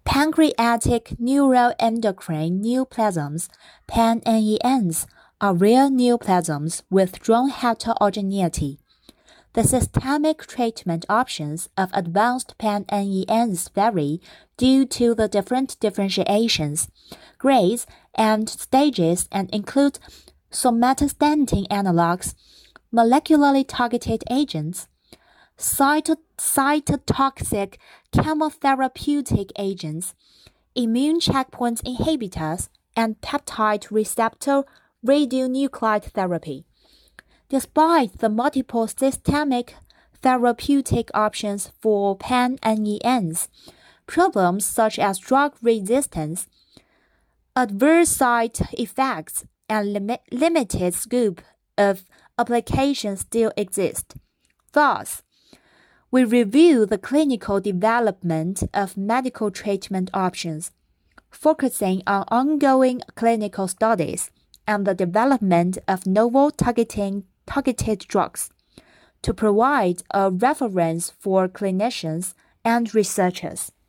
Pancreatic neuroendocrine neoplasms, PAN-NENs, are rare neoplasms with strong heterogeneity. The systemic treatment options of advanced PAN-NENs vary due to the different differentiations, grades, and stages and include somatostatin analogs, molecularly targeted agents, cytotoxic chemotherapeutic agents, immune checkpoint inhibitors, and peptide receptor radionuclide therapy. Despite the multiple systemic therapeutic options for PAN-NENs, problems such as drug resistance, adverse side effects, and limited scope of application still exist. Thus, we review the clinical development of medical treatment options, focusing on ongoing clinical studies and the development of novel targeted drugs to provide a reference for clinicians and researchers.